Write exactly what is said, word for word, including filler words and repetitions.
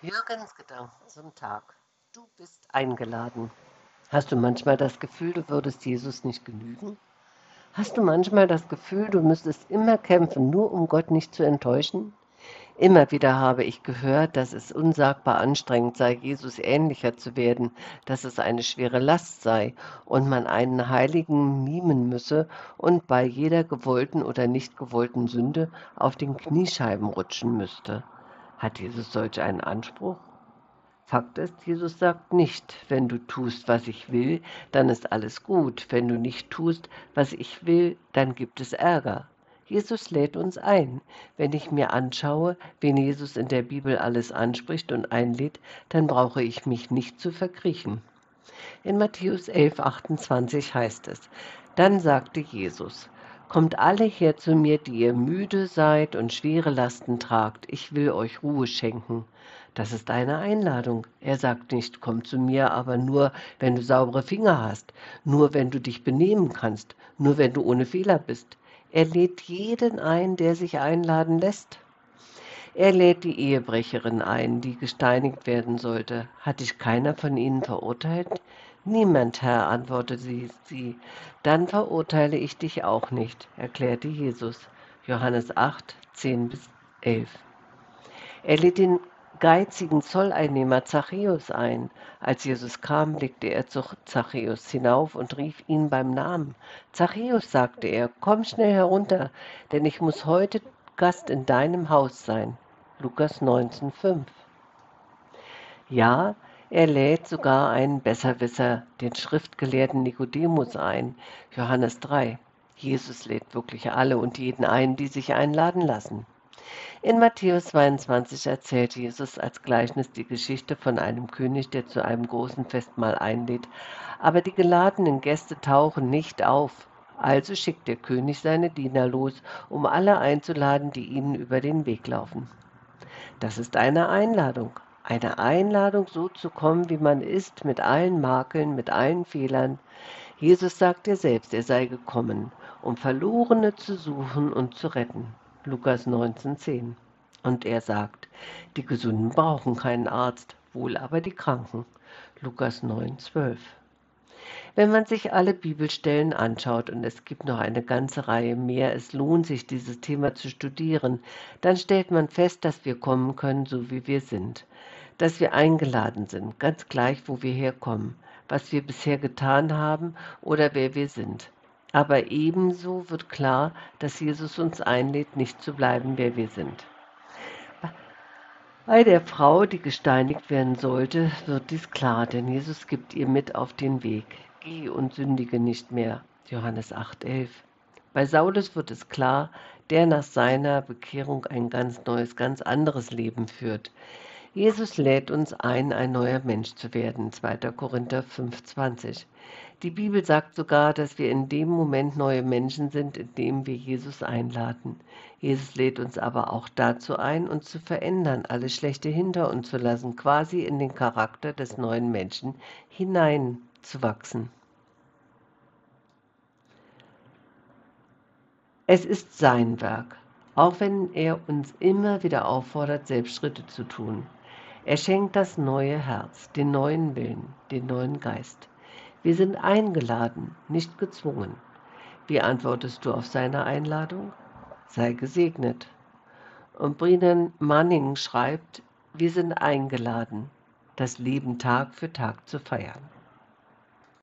Jürgens Gedanken zum Tag. Du bist eingeladen. Hast du manchmal das Gefühl, du würdest Jesus nicht genügen? Hast du manchmal das Gefühl, du müsstest immer kämpfen, nur um Gott nicht zu enttäuschen? Immer wieder habe ich gehört, dass es unsagbar anstrengend sei, Jesus ähnlicher zu werden, dass es eine schwere Last sei und man einen Heiligen mimen müsse und bei jeder gewollten oder nicht gewollten Sünde auf den Kniescheiben rutschen müsste. Hat Jesus solch einen Anspruch? Fakt ist, Jesus sagt nicht, wenn du tust, was ich will, dann ist alles gut. Wenn du nicht tust, was ich will, dann gibt es Ärger. Jesus lädt uns ein. Wenn ich mir anschaue, wen Jesus in der Bibel alles anspricht und einlädt, dann brauche ich mich nicht zu verkriechen. In Matthäus elf, achtundzwanzig heißt es: Dann sagte Jesus: Kommt alle her zu mir, die ihr müde seid und schwere Lasten tragt, ich will euch Ruhe schenken. Das ist eine Einladung. Er sagt nicht: Komm zu mir, aber nur, wenn du saubere Finger hast, nur wenn du dich benehmen kannst, nur wenn du ohne Fehler bist. Er lädt jeden ein, der sich einladen lässt. Er lädt die Ehebrecherin ein, die gesteinigt werden sollte. Hat dich keiner von ihnen verurteilt? Niemand, Herr, antwortete sie, sie. Dann verurteile ich dich auch nicht, erklärte Jesus. Johannes acht, zehn bis elf. Er lädt den geizigen Zolleinnehmer Zachäus ein. Als Jesus kam, blickte er zu Zachäus hinauf und rief ihn beim Namen. Zachäus, sagte er, komm schnell herunter, denn ich muss heute Gast in deinem Haus sein. Lukas neunzehn, fünf. Ja, er lädt sogar einen Besserwisser, den Schriftgelehrten Nikodemus ein. Johannes drei. Jesus lädt wirklich alle und jeden ein, die sich einladen lassen. In Matthäus zweiundzwanzig erzählt Jesus als Gleichnis die Geschichte von einem König, der zu einem großen Festmahl einlädt, aber die geladenen Gäste tauchen nicht auf. Also schickt der König seine Diener los, um alle einzuladen, die ihnen über den Weg laufen. Das ist eine Einladung. Eine Einladung, so zu kommen, wie man ist, mit allen Makeln, mit allen Fehlern. Jesus sagt ja selbst, er sei gekommen, um Verlorene zu suchen und zu retten. Lukas neunzehn, zehn. Und er sagt, die Gesunden brauchen keinen Arzt, wohl aber die Kranken. Lukas neun, zwölf. Wenn man sich alle Bibelstellen anschaut, und es gibt noch eine ganze Reihe mehr, es lohnt sich, dieses Thema zu studieren, dann stellt man fest, dass wir kommen können, so wie wir sind. Dass wir eingeladen sind, ganz gleich, wo wir herkommen, was wir bisher getan haben oder wer wir sind. Aber ebenso wird klar, dass Jesus uns einlädt, nicht zu bleiben, wer wir sind. Bei der Frau, die gesteinigt werden sollte, wird dies klar, denn Jesus gibt ihr mit auf den Weg. Geh und sündige nicht mehr. Johannes acht, elf. Bei Saulus wird es klar, der nach seiner Bekehrung ein ganz neues, ganz anderes Leben führt. Jesus lädt uns ein, ein neuer Mensch zu werden. zweiter Korinther fünf, zwanzig. Die Bibel sagt sogar, dass wir in dem Moment neue Menschen sind, in dem wir Jesus einladen. Jesus lädt uns aber auch dazu ein, uns zu verändern, alles Schlechte hinter uns zu lassen, quasi in den Charakter des neuen Menschen hineinzuwachsen. Es ist sein Werk, auch wenn er uns immer wieder auffordert, selbst Schritte zu tun. Er schenkt das neue Herz, den neuen Willen, den neuen Geist. Wir sind eingeladen, nicht gezwungen. Wie antwortest du auf seine Einladung? Sei gesegnet. Und Brennan Manning schreibt, wir sind eingeladen, das Leben Tag für Tag zu feiern.